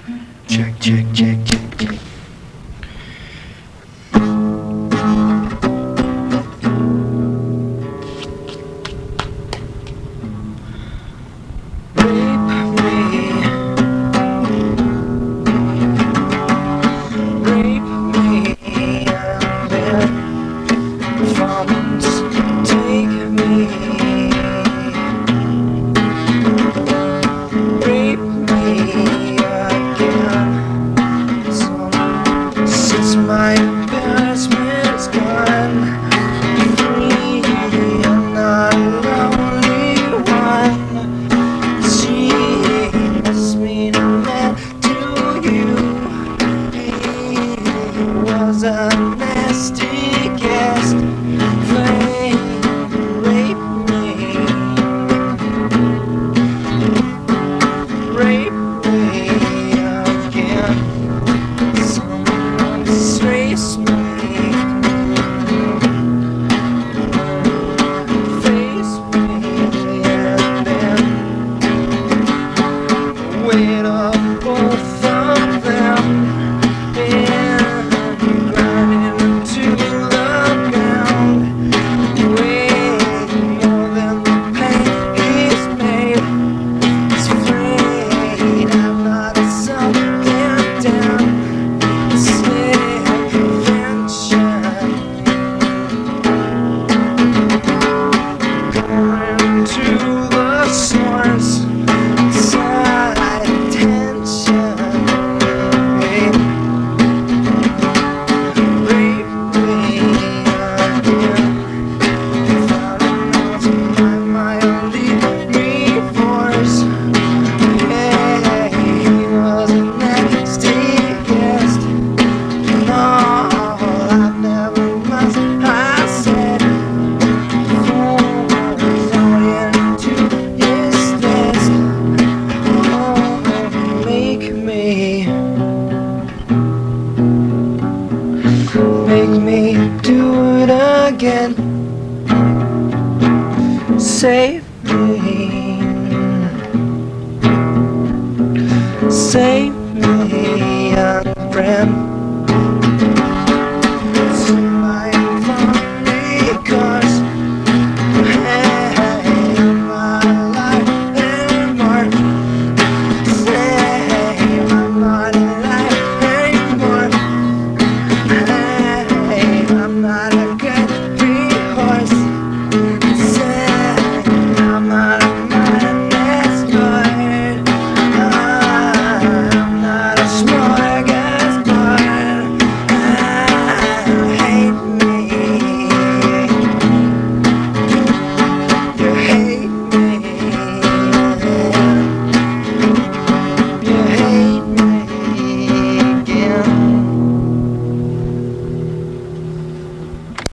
Check, check, check, check, check. My embarrassment's gone. Free, I'm not the only one. She must mean that to you. He was a nasty guest. Flame, rape me. Rape me again. Face me, and then weight of both of them, and grind into the ground. Way more than the pain he's made. He's afraid I'm not something down. To the source, side tension, rape me again. Found out my only recourse. Yeah, he was a nasty guest. No, I've never must. I said. Make me do it again. Save me. Save me, young friend.